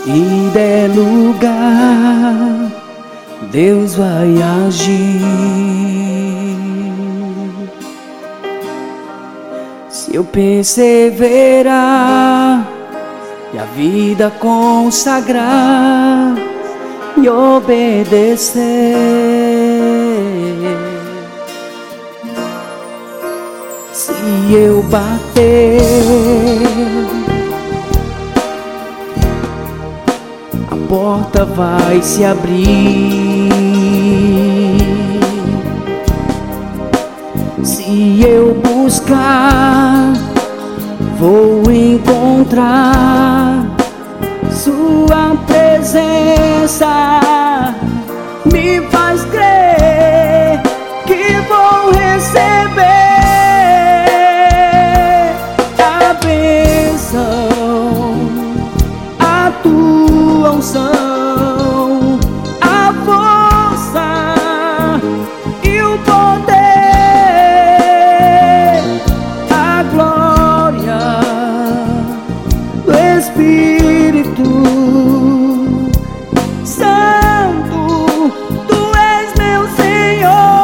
Se der lugar, Deus vai agir. Se eu perseverar e a vida consagrar e obedecer, se eu bater, a porta vai se abrir. Se eu buscar, vou encontrar Sua presença. Me faz crer que vou receber a bênção, a Tua unção, a força e o poder, a glória do Espírito Santo. Tu és meu Senhor.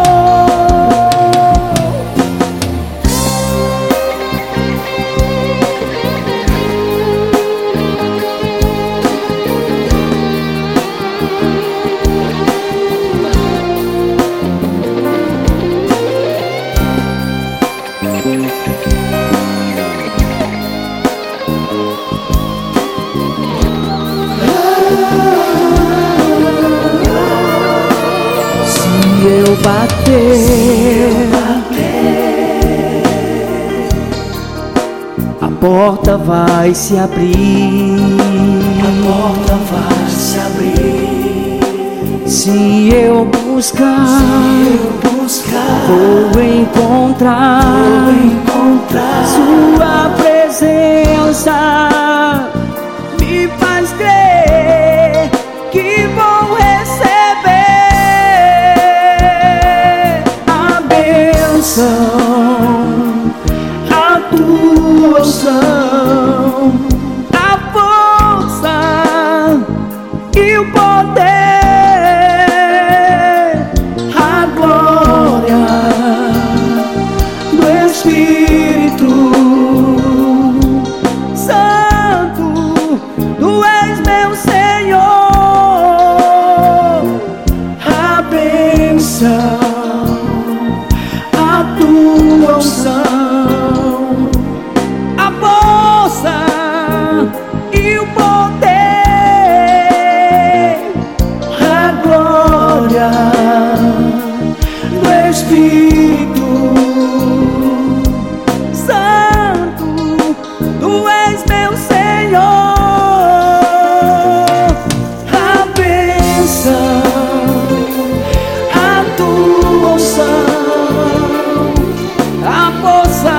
Se eu bater, a porta vai se abrir. A porta vai se abrir. Se eu buscar, vou encontrar Sua presença. Me faz crer que vou receber a bênção, a Tua unção, a força e o poder, a glória do Espírito Santo. Tu és meu Senhor. A bênção, a Tua unção, a força e o poder, a glória do Espírito Santo. Tu és meu Senhor. A bênção, a Tua unção, a força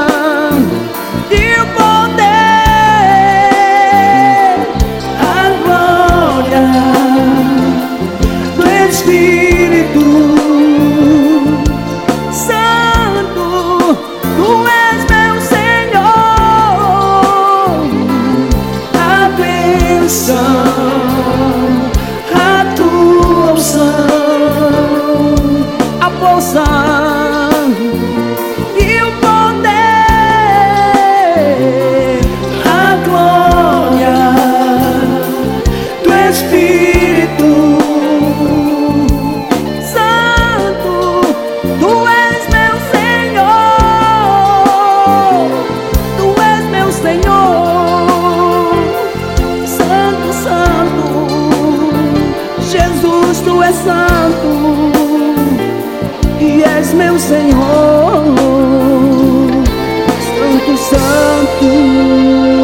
e o poder, a glória do Espírito Santo. Tu és meu Senhor. A bênção, a Tua unção, a força e o poder, a glória do Espírito Santo. Tu és meu Senhor. Tu és meu Senhor. Santo, Santo, Jesus, Tu és santo e és meu Senhor. Santo, Santo.